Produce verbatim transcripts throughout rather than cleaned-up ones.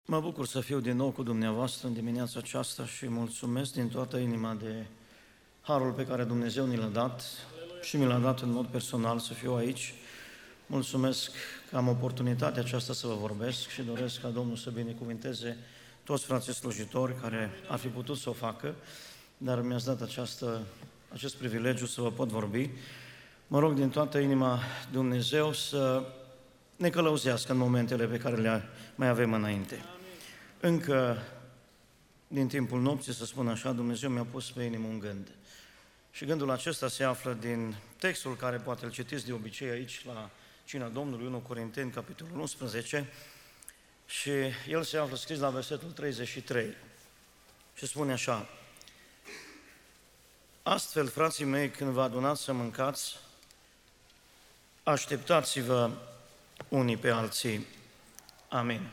Mă bucur să fiu din nou cu dumneavoastră în dimineața aceasta și mulțumesc din toată inima de harul pe care Dumnezeu ni l-a dat și mi l-a dat în mod personal să fiu aici. Mulțumesc că am oportunitatea aceasta să vă vorbesc și doresc ca Domnul să binecuvinteze toți frații slujitori care ar fi putut să o facă, dar mi-ați dat această, acest privilegiu să vă pot vorbi. Mă rog din toată inima Dumnezeu să ne călăuzească în momentele pe care le mai avem înainte. Încă din timpul nopții, să spun așa, Dumnezeu mi-a pus pe inimă un gând. Și gândul acesta se află din textul care poate îl citiți de obicei aici la Cina Domnului, unu Corinteni, capitolul unsprezece, și el se află scris la versetul treizeci și trei. Și spune așa: astfel, frații mei, când vă adunați să mâncați, așteptați-vă unii pe alții. Amin.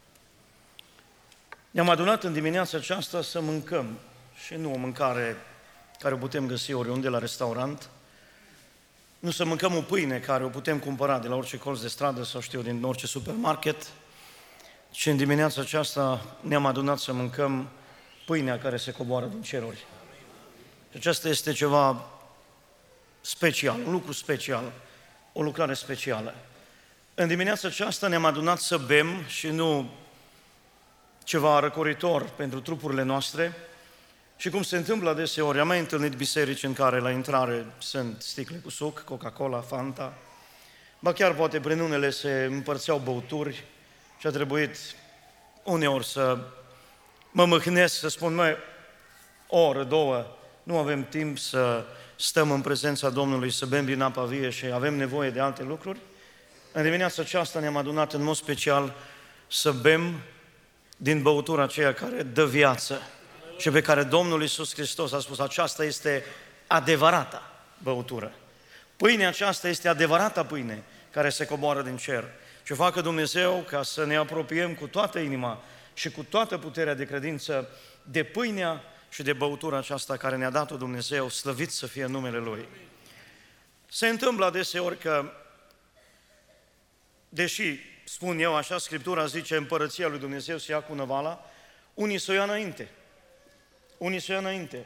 Ne-am adunat în dimineața aceasta să mâncăm și nu o mâncare care o putem găsi oriunde la restaurant, nu să mâncăm o pâine care o putem cumpăra de la orice colț de stradă sau știu din orice supermarket, ci în dimineața aceasta ne-am adunat să mâncăm pâinea care se coboară din ceruri. Și aceasta este ceva special, un lucru special, o lucrare specială. În dimineața aceasta ne-am adunat să bem și nu ceva răcoritor pentru trupurile noastre. Și cum se întâmplă adeseori, am mai întâlnit biserici în care la intrare sunt sticle cu suc, Coca-Cola, Fanta, ba chiar poate prin unele se împărțeau băuturi și a trebuit uneori să mă mâhnesc, să spun, măi, o oră, două, nu avem timp să stăm în prezența Domnului, să bem din apa vie și avem nevoie de alte lucruri. În dimineața aceasta ne-am adunat în mod special să bem din băutura aceea care dă viață și pe care Domnul Iisus Hristos a spus, aceasta este adevărata băutură. Pâinea aceasta este adevărata pâine care se coboară din cer. Și facă Dumnezeu ca să ne apropiem cu toată inima și cu toată puterea de credință de pâinea și de băutura aceasta care ne-a dat-o Dumnezeu, slăvit să fie numele Lui. Se întâmplă adeseori că, deși, spun eu așa, Scriptura zice, împărăția lui Dumnezeu se ia cu năvala, unii să o ia înainte. Unii să o ia înainte.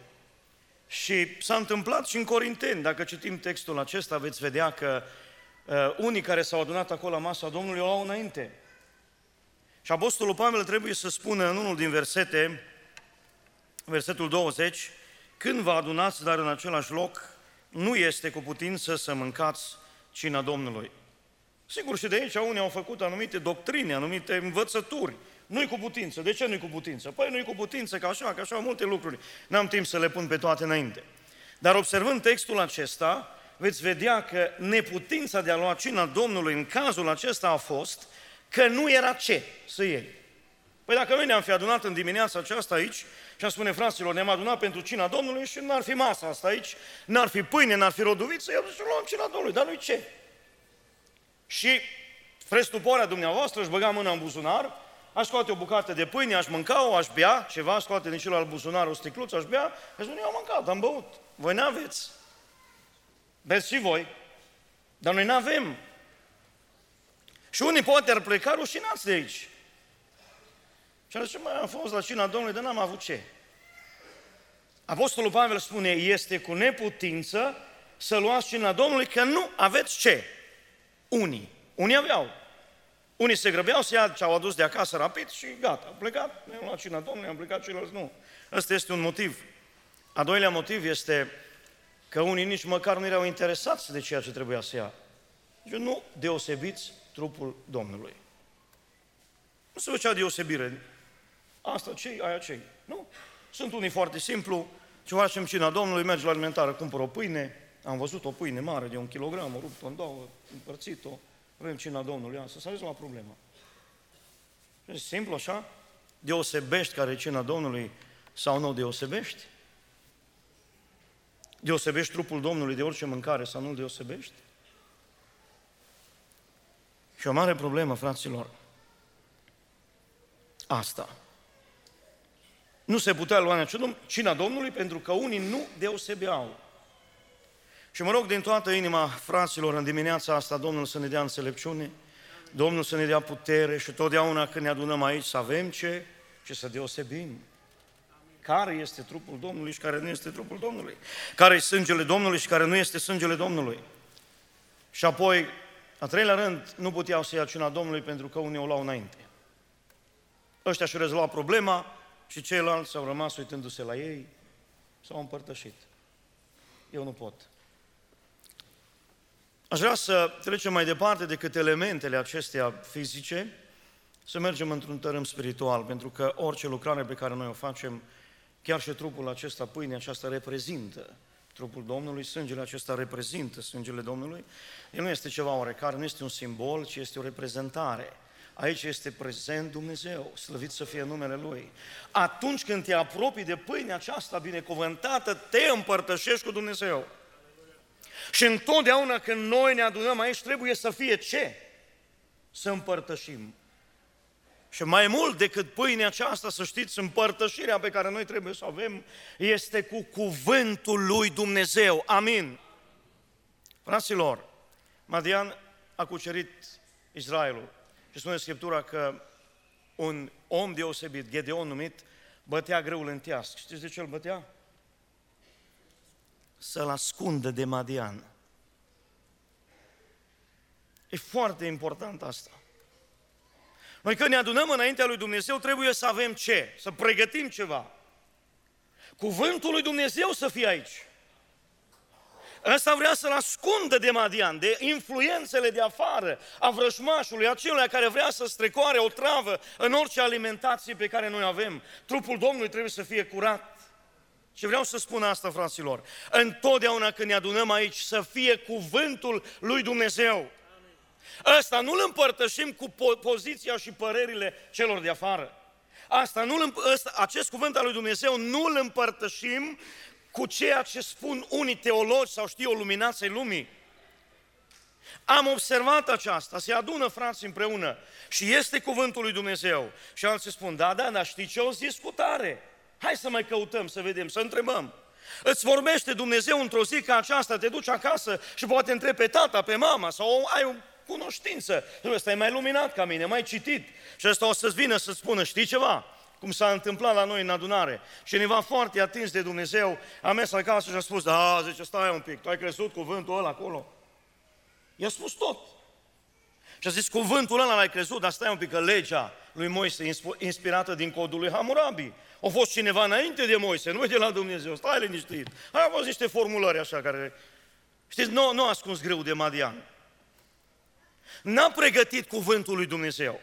Și s-a întâmplat și în Corinteni. Dacă citim textul acesta, veți vedea că uh, unii care s-au adunat acolo la masa Domnului o luau înainte. Și Apostolul Pavel trebuie să spună în unul din versete, versetul douăzeci, când vă adunați, dar în același loc, nu este cu putință să mâncați cina Domnului. Sigur, și de aici unii au făcut anumite doctrine, anumite învățături. Nu-i cu putință. De ce nu-i cu putință? Păi nu-i cu putință, că așa, că așa, multe lucruri. N-am timp să le pun pe toate înainte. Dar observând textul acesta, veți vedea că neputința de a lua cina Domnului în cazul acesta a fost că nu era ce să iei. Păi dacă noi ne-am fi adunat în dimineața aceasta aici și am spune, fraților, ne-am adunat pentru cina Domnului și n-ar fi masa asta aici, n-ar fi pâine, n-ar fi roduviță, eu zic, luăm cina Domnului, dar nu-i ce? Și spre stupoarea dumneavoastră, își băga mâna în buzunar, aș scoate o bucată de pâine, aș mânca-o, aș bea ceva, aș scoate din celălalt buzunar o sticluță, aș bea, aș spune, eu am mâncat, am băut. Voi n-aveți. Beți și voi, dar noi n-avem. Și unii poate ar pleca rușinați de aici. Și ar zice, mai am fost la cina Domnului, dar n-am avut ce. Apostolul Pavel spune, este cu neputință să luați cina Domnului, că nu aveți ce. Unii. Unii aveau. Unii se grăbeau să ia ce au adus de acasă rapid și gata, au plecat, ne-am luat cina Domnului, am plecat, ceilalți nu. Ăsta este un motiv. A doilea motiv este că unii nici măcar nu erau interesați de ceea ce trebuia să ia. Deci nu deosebiți trupul Domnului. Nu se făcea deosebire. Asta cei, aia cei. Nu. Sunt unii foarte simplu, ce facem cina Domnului, mergi la alimentară, cumpăr o pâine, am văzut o pâine mare de un kilogram, o rupt-o în două, împărțit-o, avem cina Domnului, asta s-a rezolvat problema. E simplu așa? Deosebești care e cina Domnului sau nu deosebești? Deosebești trupul Domnului de orice mâncare sau nu deosebești? Și o mare problemă, fraților, asta. Nu se putea lua cina Domnului pentru că unii nu deosebeau. Și mă rog din toată inima, fraților, în dimineața asta, Domnul să ne dea înțelepciune, Domnul să ne dea putere și totdeauna când ne adunăm aici să avem ce, ce să deosebim. Care este trupul Domnului și care nu este trupul Domnului. Care este sângele Domnului și care nu este sângele Domnului. Și apoi, a treilea rând, nu puteau să ia cina Domnului pentru că unii o luau înainte. Ăștia și-au rezolvat problema și ceilalți au rămas uitându-se la ei, s-au împărtășit. Eu nu pot. Aș vrea să trecem mai departe decât elementele acestea fizice, să mergem într-un tărâm spiritual, pentru că orice lucrare pe care noi o facem, chiar și trupul acesta, pâinea aceasta reprezintă trupul Domnului, sângele acesta reprezintă sângele Domnului. El nu este ceva oarecare, nu este un simbol, ci este o reprezentare. Aici este prezent Dumnezeu, slăvit să fie numele Lui. Atunci când te apropii de pâinea aceasta binecuvântată, te împărtășești cu Dumnezeu. Și întotdeauna când noi ne adunăm aici, trebuie să fie ce? Să împărtășim. Și mai mult decât pâinea aceasta, să știți, împărtășirea pe care noi trebuie să o avem este cu cuvântul lui Dumnezeu. Amin. Fraților, Madian a cucerit Israelul și spune Scriptura că un om deosebit, Gedeon numit, bătea grâul în teasc. Știți de ce îl bătea? Să-l ascundă de Madian. E foarte important asta. Noi când ne adunăm înaintea lui Dumnezeu, trebuie să avem ce? Să pregătim ceva. Cuvântul lui Dumnezeu să fie aici. Ăsta vrea să-l ascundă de Madian, de influențele de afară, a vrăjmașului, acelea care vrea să strecoare o travă în orice alimentație pe care noi avem. Trupul Domnului trebuie să fie curat. Și vreau să spun asta, fraților, întotdeauna când ne adunăm aici, să fie cuvântul lui Dumnezeu. Ăsta nu-l împărtășim cu po- poziția și părerile celor de afară. Asta nu ăsta, acest cuvânt al lui Dumnezeu nu-l împărtășim cu ceea ce spun unii teologi sau știu o luminație lumii. Am observat aceasta, se adună frații împreună și este cuvântul lui Dumnezeu. Și alții spun, da, da, dar știi ce o zis cu tare? Hai să mai căutăm, să vedem, să întrebăm. Îți vorbește Dumnezeu într-o zi ca aceasta, te duci acasă și poate întrebi pe tata, pe mama sau ai o cunoștință. Ăsta e mai luminat ca mine, mai citit. Și ăsta o să-ți vină să spună, știi ceva? Cum s-a întâmplat la noi în adunare. Cineva foarte atins de Dumnezeu a mers acasă și a spus, da, zice, stai un pic, tu ai crezut cuvântul ăla acolo? I-a spus tot. Și a zis, cuvântul ăla l-ai crezut, dar stai un pic, că legea lui Moise, inspirată din codul lui Hammurabi. A fost cineva înainte de Moise, nu de la Dumnezeu, stai liniștit. Hai, au fost niște formulări așa care... Știți, nu, nu a ascuns greu de Madian. N-a pregătit cuvântul lui Dumnezeu.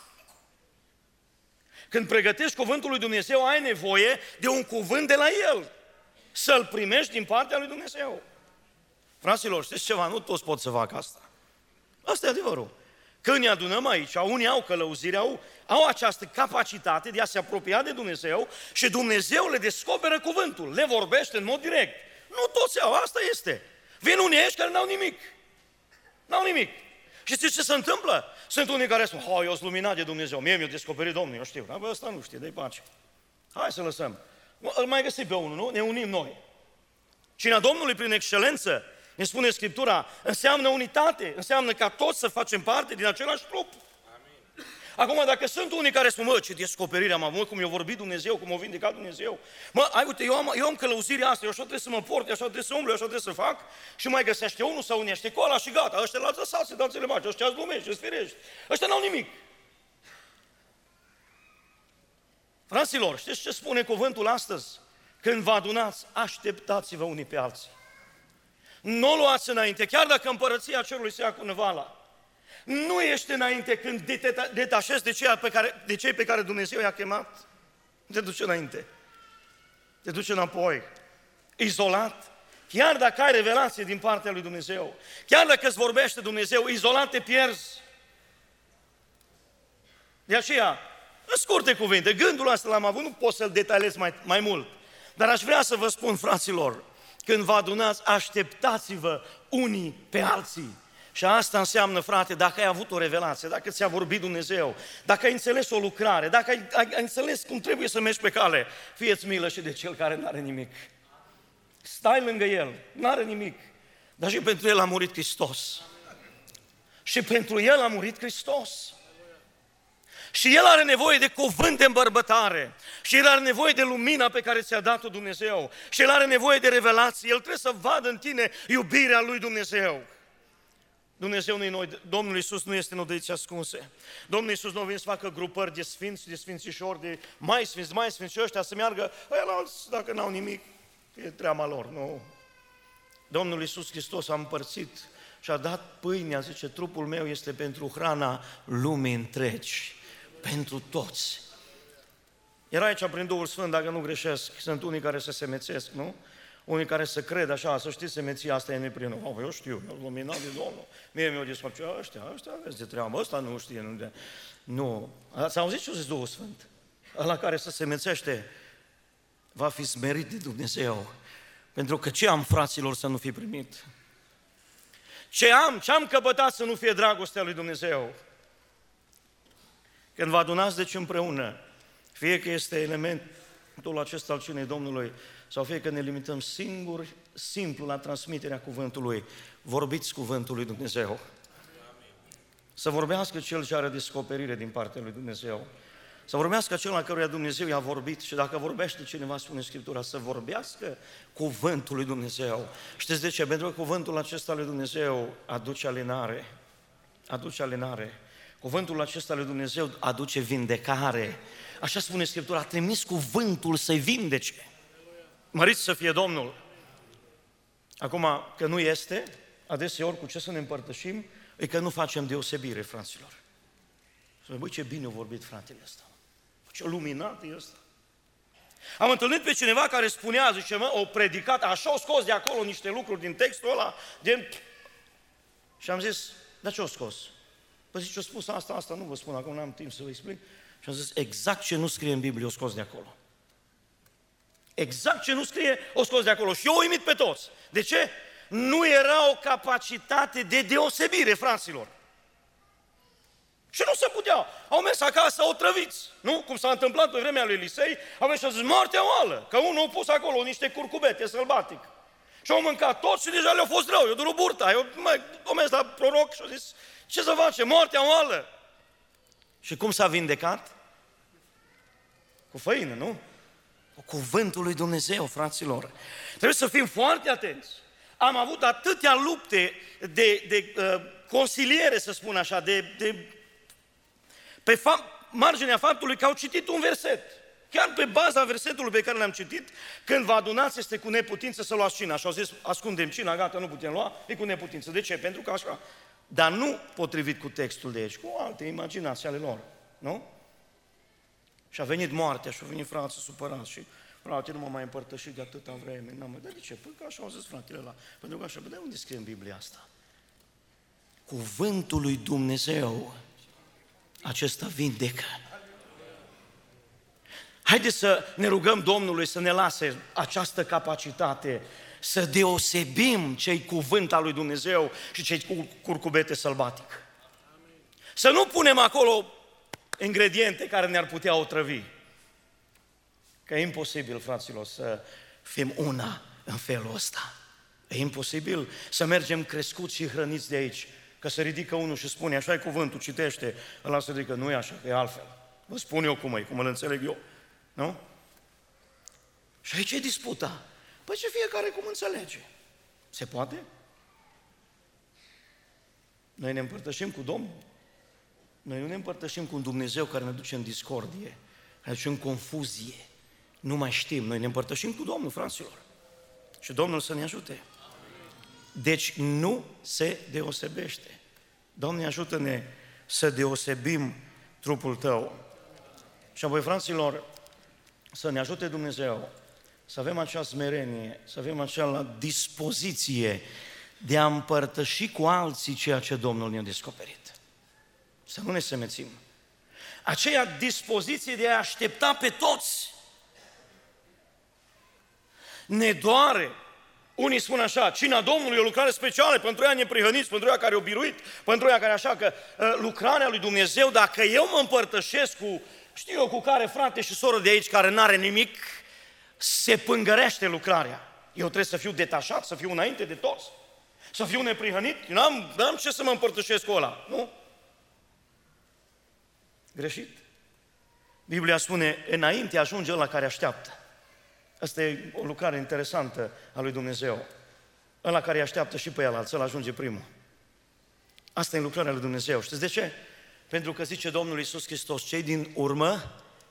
Când pregătești cuvântul lui Dumnezeu, ai nevoie de un cuvânt de la El. Să-l primești din partea lui Dumnezeu. Fraților, știți ceva? Nu toți pot să facă asta. Asta e adevărul. Când ne adunăm aici, unii au călăuzire, au, au această capacitate de a se apropia de Dumnezeu și Dumnezeu le descoperă cuvântul, le vorbește în mod direct. Nu toți au, asta este. Vin unii aici care n-au nimic. N-au nimic. Și știți ce se întâmplă? Sunt unii care spun, hai, eu sunt luminat de Dumnezeu, mie mi-a descoperit Domnul, eu știu. Dar bă, ăsta nu știe, dă-i pace. Hai să lăsăm. Îl mai găsim pe unul, nu? Ne unim noi. Cina Domnului prin excelență, ne spune Scriptura, înseamnă unitate, înseamnă ca toți să facem parte din același trup. Amin. Acum, dacă sunt unii care spun, mă, ce descoperire am avut, cum i-a vorbit Dumnezeu, cum a vindecat Dumnezeu, mă, ai, uite, eu am, eu am călăuzirea asta, eu așa trebuie să mă port, eu așa trebuie să umblu, eu așa trebuie să fac, și mai găsește unul sau unește cu ăla și gata, ăștia l-ați lăsat, să dați-le bani, ăștia îți lumești, îți firești, ăștia n-au nimic. Fraților, știți ce spune cuvântul astăzi? Când vă adunați, așteptați-vă unii pe alții. Nu o luați înainte, chiar dacă împărăția cerului se ia cu năvala. Nu ești înainte când te detașezi de cei pe care, de cei pe care Dumnezeu i-a chemat. Te duci înainte. Te duci înapoi. Izolat. Chiar dacă ai revelație din partea lui Dumnezeu, chiar dacă îți vorbește Dumnezeu, izolat te pierzi. De aceea, în scurte cuvinte, gândul ăsta l-am avut, nu pot să-l detaliez mai, mai mult. Dar aș vrea să vă spun, fraților, când vă adunați, așteptați-vă unii pe alții. Și asta înseamnă, frate, dacă ai avut o revelație, dacă ți-a vorbit Dumnezeu, dacă ai înțeles o lucrare, dacă ai, ai, ai înțeles cum trebuie să mergi pe cale, fie-ți milă și de cel care nu are nimic. Stai lângă el, nu are nimic, dar și pentru el a murit Hristos. Și pentru el a murit Hristos. Și el are nevoie de cuvânt de îmbărbătare. Și el are nevoie de lumina pe care ți-a dat-o Dumnezeu. Și el are nevoie de revelație. El trebuie să vadă în tine iubirea lui Dumnezeu. Dumnezeu nu-i noi, Domnul Iisus nu este în odăițe ascunse. Domnul Iisus nu vine să facă grupări de sfinți, de sfințișori, de mai sfinți, mai sfinți și ăștia să meargă, ăia alți, dacă n-au nimic, e treaba lor, nu. Domnul Iisus Hristos a împărțit și a dat pâinea, zice, trupul meu este pentru hrana lumii întregi, pentru toți. Era aici prin Duhul Sfânt, dacă nu greșesc, sunt unii care se semețesc, nu? Unii care să cred așa, să știți, semeția asta e neplină. Oh, eu știu, eu luminat de Domnul. Mie mi-au zis, ăștia, ăștia aveți de treabă, ăsta nu știe. Nu, de... nu. Ați auzit ce a zis Duhul Sfânt? Ăla care se semețește va fi smerit de Dumnezeu. Pentru că ce am, fraților, să nu fi primit? Ce am, ce am căpătat să nu fie dragostea lui Dumnezeu? Când vă adunați deci împreună, fie că este elementul acesta al cinei Domnului, sau fie că ne limităm singuri, simplu la transmiterea cuvântului, vorbiți cuvântul lui Dumnezeu. Să vorbească cel ce are descoperire din partea lui Dumnezeu. Să vorbească cel la căruia Dumnezeu i-a vorbit și dacă vorbește cineva, spune Scriptura, să vorbească cuvântul lui Dumnezeu. Știți de ce? Pentru că cuvântul acesta lui Dumnezeu aduce alinare. Aduce alinare. Cuvântul acesta lui Dumnezeu aduce vindecare. Așa spune Scriptura, a trimis cuvântul să-i vindece. Măriți să fie Domnul! Acum, că nu este, adeseori cu ce să ne împărtășim, e că nu facem deosebire, fraților. Să băi, ce bine a vorbit fratele ăsta. Ce luminat e ăsta. Am întâlnit pe cineva care spunea, zice, mă, o predicat, așa o scos de acolo niște lucruri din textul ăla, din... Și am zis, dar ce o scos? Păi zice, o spus asta, asta, nu vă spun, acum n-am timp să vă explic. Și am zis, exact ce nu scrie în Biblie, o scos de acolo. Exact ce nu scrie, o scos de acolo. Și eu o uimit pe toți. De ce? Nu era o capacitate de deosebire, fraților. Și nu se putea. Au mers acasă otrăviți, nu? Cum s-a întâmplat pe vremea lui Elisei, au mers și au zis, moartea oală, că unul a pus acolo niște curcubete sălbatic. Și au mâncat toți și deja le-a fost rău, i-a durut burta. Eu mai au mers la proroc și au zis, ce să face, moartea oală. Și cum s-a vindecat? Cu făină, nu? Cu cuvântul lui Dumnezeu, fraților. Trebuie să fim foarte atenți. Am avut atâtea lupte de, de uh, consiliere, să spun așa, de, de, pe fa- marginea faptului că au citit un verset. Chiar pe baza versetului pe care l-am citit, când vă adunați este cu neputință să luați cina. Și au zis, ascundem cina, gata, nu putem lua, e cu neputință. De ce? Pentru că așa. Dar nu potrivit cu textul de aici, cu alte imaginații ale lor. Nu? Și a venit moartea și a venit frații supărați și frate, nu m-a mai împărtășit de atâta vreme. N-am mai, dar de ce? Păi că așa au zis fratele ăla. Pentru că așa, bă, de unde scrie în Biblia asta? Cuvântul lui Dumnezeu, acesta vindecă. Haideți să ne rugăm Domnului să ne lase această capacitate, să deosebim ce-i cuvânt al lui Dumnezeu și ce-i cu curcubete sălbatic. Să nu punem acolo ingrediente care ne-ar putea otrăvi. Că e imposibil, fraților, să fim una în felul ăsta. E imposibil să mergem crescuți și hrăniți de aici. Că se ridică unul și spune, așa e cuvântul, citește, ăla se ridică, nu e așa, că e altfel. Vă spun eu cum e, cum îl înțeleg eu. Nu? Și aici e disputa. Păi ce fiecare cum înțelege. Se poate? Noi ne împărtășim cu Domnul. Noi nu ne împărtășim cu un Dumnezeu care ne duce în discordie, care ne duce în confuzie. Nu mai știm. Noi ne împărtășim cu Domnul, fraților. Și Domnul să ne ajute. Deci nu se deosebește. Doamne, ajută-ne să deosebim trupul Tău. Și apoi, fraților, să ne ajute Dumnezeu să avem acea smerenie, să avem acea dispoziție de a împărtăși cu alții ceea ce Domnul ne-a descoperit. Să nu ne semețim. Aceea dispoziție de a aștepta pe toți. Ne doare. Unii spun așa, cina Domnului e o lucrare specială pentru ea neprihăniți, pentru ea care o biruit, pentru ea care așa, că uh, lucrarea lui Dumnezeu, dacă eu mă împărtășesc cu, știu eu, cu care frate și soră de aici care n-are nimic, se pângărește lucrarea. Eu trebuie să fiu detașat, să fiu înainte de toți. Să fiu neprihănit? Eu n-am, n-am ce să mă împărtășesc cu ăla. Nu? Greșit. Biblia spune, înainte ajunge ăla care așteaptă. Asta e o lucrare interesantă a lui Dumnezeu. Ăla care așteaptă și pe el, ăla ajunge primul. Asta e lucrarea lui Dumnezeu. Știți de ce? Pentru că zice Domnul Iisus Hristos, cei din urmă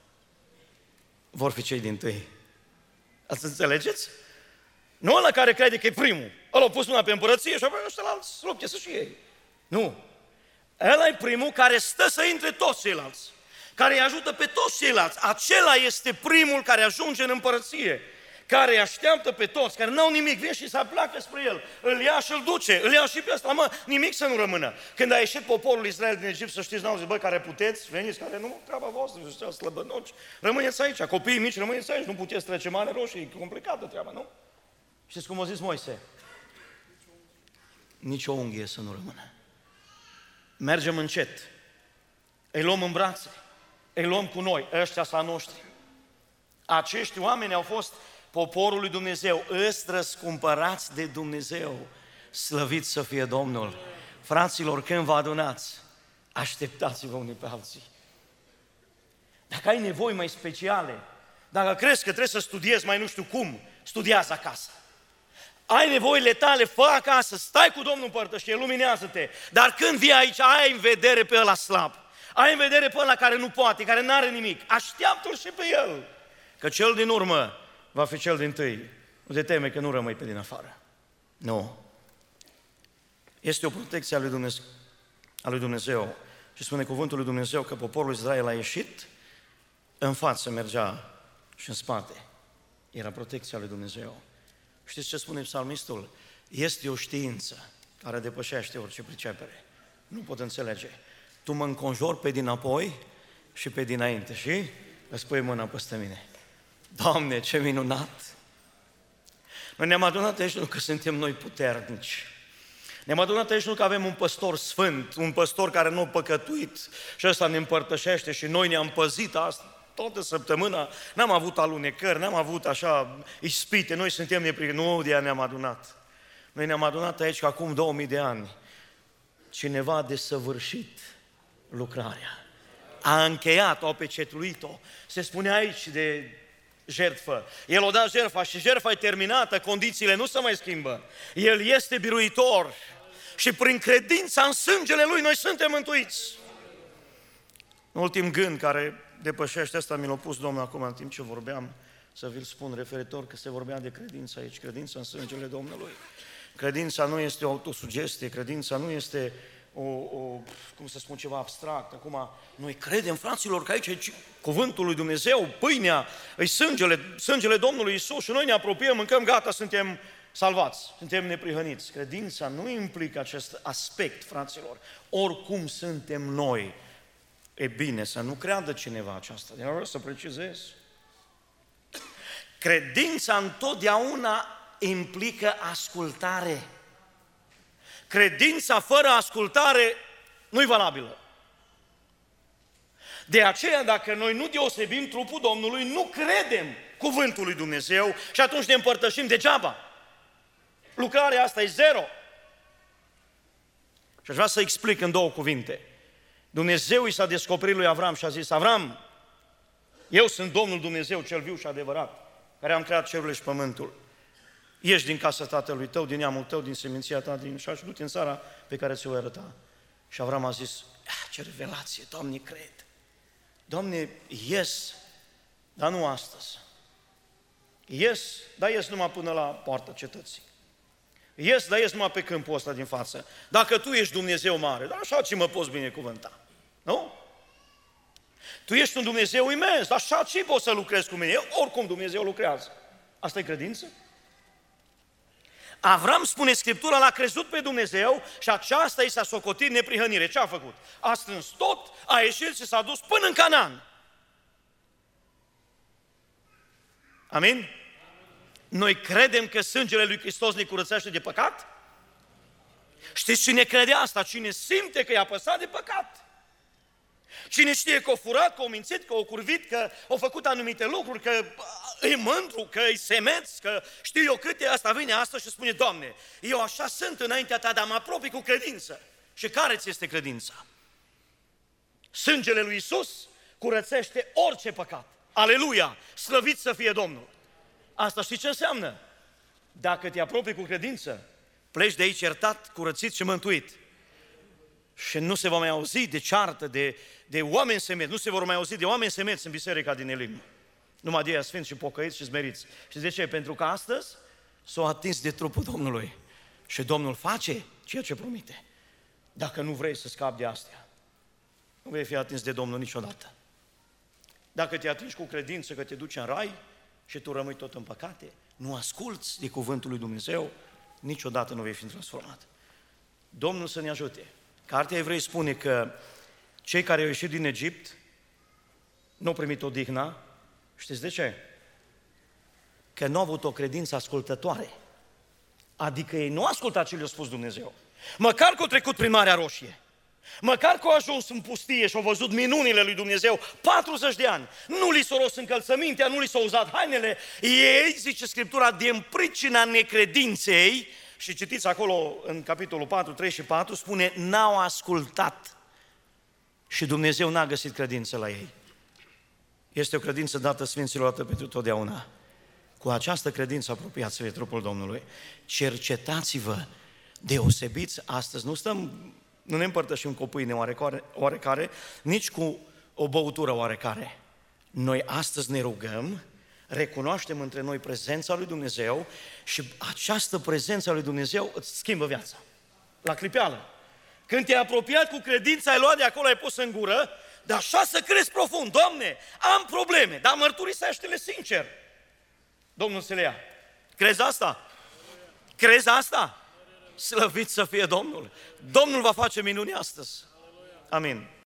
vor fi cei din tâi. Ați înțelegeți? Nu ăla care crede că e primul. Ăla a pus mâna pe împărăție și apoi ăștia alți lupte să și ei. Nu. Ăla e primul care stă să intre toți ceilalți. Care îi ajută pe toți ceilalți. Acela este primul care ajunge în împărăție. Care îi așteaptă pe toți, care n-au nimic, vine și se apleacă spre el. Îl ia și îl duce, îl ia și pe ăsta, mă, nimic să nu rămână. Când a ieșit poporul Israel din Egipt, să știți, n-au zis, bă, care puteți, veniți, care nu, treaba voastră, ăștia slăbănoci, rămâneți aici, copiii mici, rămâneți aici, nu puteți trece Mare Roșie, e complicată treaba, nu? Știți cum a zis Moise? Nici o unghie să nu rămână. Mergem încet, îi luăm în brațe, îi luăm cu noi, ăștia s-a noștri. Acești oameni au fost poporul lui Dumnezeu, îți răscumpărați de Dumnezeu, slăvit să fie Domnul. Fraților, când vă adunați, așteptați-vă unii pe alții. Dacă ai nevoi mai speciale, dacă crezi că trebuie să studiezi mai nu știu cum, studiază acasă. Ai nevoile tale, fă acasă, stai cu Domnul în părtășie, luminează-te. Dar când vii aici, ai în vedere pe ăla slab, ai în vedere pe ăla care nu poate, care nu are nimic, așteaptă-l și pe el, că cel din urmă va fi cel din tâi. Nu te teme că nu rămâi pe din afară. Nu. Este o protecție a lui Dumnezeu, a lui Dumnezeu. Și spune cuvântul lui Dumnezeu că poporul Israel a ieșit, în față mergea și în spate. Era protecția lui Dumnezeu. Știți ce spune psalmistul? Este o știință care depășește orice pricepere. Nu pot înțelege. Tu mă înconjori pe dinapoi și pe dinainte și îți pui mâna peste mine. Doamne, ce minunat! Noi ne-am adunat aici nu că suntem noi puternici. Ne-am adunat aici nu că avem un păstor sfânt, un păstor care nu a păcătuit și ăsta ne împărtășește și noi ne-am păzit asta toată săptămâna, n-am avut alunecări, n-am avut așa ispite, noi suntem neprihăniți, nu de aia ne-am adunat. Noi ne-am adunat aici că acum două mii de ani cineva a desăvârșit lucrarea. A încheiat-o, a pecetluit-o. Se spune aici de jertfă. El o dat jertfa și jertfa e terminată, condițiile nu se mai schimbă. El este biruitor și prin credința în sângele Lui noi suntem mântuiți. Un ultim gând care depășește asta, mi l-a pus Domnul acum în timp ce vorbeam, să vi-l spun referitor că se vorbea de credință aici, credința în sângele Domnului. Credința nu este o autosugestie, credința nu este o, o, cum să spun, ceva abstract. Acum, noi credem, fraților, că aici e cuvântul lui Dumnezeu, pâinea, e sângele, sângele Domnului Iisus și noi ne apropiem, mâncăm, gata, suntem salvați, suntem neprihăniți. Credința nu implică acest aspect, fraților, oricum suntem noi. E bine să nu creadă cineva aceasta, din vreau să precizez. Credința întotdeauna implică ascultare. Credința fără ascultare nu-i valabilă. De aceea, dacă noi nu deosebim trupul Domnului, nu credem cuvântul lui Dumnezeu și atunci ne împărtășim degeaba. Lucrarea asta e zero. Și aș vrea să explic în două cuvinte. Dumnezeu i s-a descoperit lui Avram și a zis, Avram, eu sunt Domnul Dumnezeu cel viu și adevărat, care am creat cerurile și pământul. Ieși din casa tatălui tău, din neamul tău, din seminția ta, din așa și du-te în țara pe care ți-o voi arăta. Și Avram a zis, ce revelație, Doamne, cred. Doamne, ies, dar nu astăzi. Ies, dar ies numai până la poarta cetății. Ies, dar ies numai pe câmpul ăsta din față. Dacă Tu ești Dumnezeu mare, dar așa ce mă poți binecuvânta, nu? Tu ești un Dumnezeu imens, așa ce poți să lucrezi cu mine? Eu, oricum Dumnezeu lucrează. Asta e credință? Avram, spune Scriptura, l-a crezut pe Dumnezeu și aceasta i s-a socotit neprihănire. Ce a făcut? A strâns tot, a ieșit și s-a dus până în Canaan. Amin? Noi credem că sângele lui Hristos ne curățește de păcat? Știți cine crede asta? Cine simte că e apăsat de păcat. Cine știe că a furat, că a mințit, că a curvit, că a făcut anumite lucruri, că e mândru, că e semeț, că știu eu câte, asta vine asta și spune, Doamne, eu așa sunt înaintea Ta, dar mă apropii cu credință. Și care ți este credința? Sângele lui Iisus curățește orice păcat. Aleluia! Slăvit să fie Domnul! Asta știi ce înseamnă? Dacă te apropii cu credință, pleci de aici iertat, curățit și mântuit. Și nu se va mai auzi de ceartă, de, de oameni semeți, nu se vor mai auzi de oameni semeți în biserica din Elim. Numai de aia sfinți și pocăiți și smeriți. Și de ce? Pentru că astăzi s-au atins de trupul Domnului. Și Domnul face ceea ce promite. Dacă nu vrei să scapi de astea, nu vei fi atins de Domnul niciodată. Dacă te atingi cu credință că te duci în rai și tu rămâi tot în păcate, nu asculți de cuvântul lui Dumnezeu, niciodată nu vei fi transformat. Domnul să ne ajute. Cartea Evrei spune că cei care au ieșit din Egipt nu au primit odihna. Știți de ce? Că nu au avut o credință ascultătoare. Adică ei nu au ascultat ce le-a spus Dumnezeu. Măcar că au trecut prin Marea Roșie, măcar că au ajuns în pustie și au văzut minunile lui Dumnezeu patruzeci de ani, nu li s-au rost încălțămintea, nu li s-au uzat hainele, ei, zice Scriptura, din pricina necredinței, și citiți acolo în capitolul patru, trei și patru, spune, n-au ascultat și Dumnezeu n-a găsit credință la ei. Este o credință dată Sfinților dată pentru totdeauna. Cu această credință apropiați-vă de trupul Domnului. Cercetați-vă, deosebiți astăzi. Nu stăm, nu ne împărtășim cu o pâine oarecare, oarecare, nici cu o băutură oarecare. Noi astăzi ne rugăm, recunoaștem între noi prezența lui Dumnezeu și această prezență a lui Dumnezeu îți schimbă viața. La clipeală. Când te-ai apropiat cu credința, ai luat de acolo, ai pus în gură, dar așa să crezi profund. Doamne, am probleme, dar mărturisește-le sincer. Domnul să le ia. Crezi asta? Crezi asta? Slăvit să fie Domnul! Domnul va face minuni astăzi. Amin.